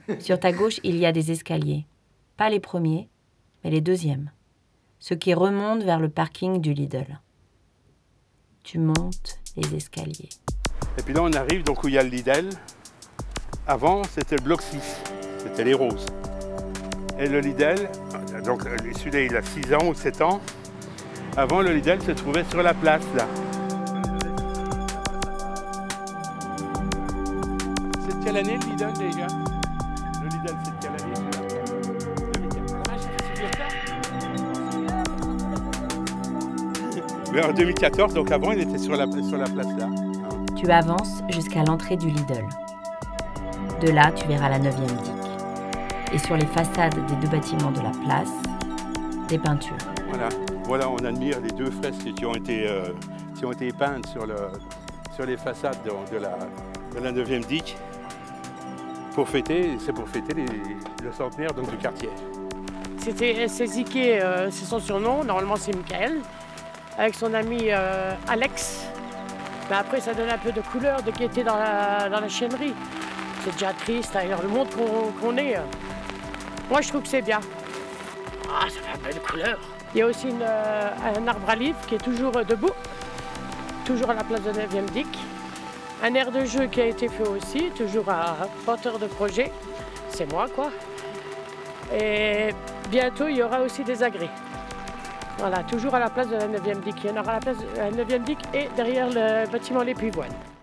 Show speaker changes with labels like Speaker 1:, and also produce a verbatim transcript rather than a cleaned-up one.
Speaker 1: Sur ta gauche, il y a des escaliers. Pas les premiers, mais les deuxièmes. Ceux qui remontent vers le parking du Lidl. Tu montes les escaliers.
Speaker 2: Et puis là, on arrive donc où il y a le Lidl. Avant, c'était le bloc six. C'était les roses. Et le Lidl, donc celui-là, il a six ans ou sept ans. Avant, le Lidl se trouvait sur la place, là. C'est de quelle année, le Lidl, les gars? Le Lidl, c'est de quelle année, celui-là? deux mille quatorze. Ah, c'est si vieux que ça? Mais en deux mille quatorze, donc avant, il était sur la, sur la place, là.
Speaker 1: Tu avances jusqu'à l'entrée du Lidl. De là, tu verras la neuvième digue. Et sur les façades des deux bâtiments de la place, des peintures.
Speaker 2: Voilà, voilà, on admire les deux fresques qui ont été, euh, qui ont été peintes sur, le, sur les façades de, de la, de la neuvième digue. Pour fêter, c'est pour fêter les, le centenaire donc, du quartier.
Speaker 3: C'était, c'est Ziké, euh, c'est son surnom, normalement c'est Michael, avec son ami euh, Alex. Mais après, ça donne un peu de couleur, de gaieté dans la, dans la chênerie. C'est déjà triste, hein, le monde qu'on, qu'on est. Moi, je trouve que c'est bien. Ah, ça fait une belle couleur. Il y a aussi une, euh, un arbre à livres qui est toujours euh, debout, toujours à la place de la neuvième digue. Un aire de jeu qui a été fait aussi, toujours à porteur de projet. C'est moi, quoi. Et bientôt, il y aura aussi des agrès. Voilà, toujours à la place de la neuvième digue. Il y en aura à la place de la neuvième digue et derrière le bâtiment Les Pivoines.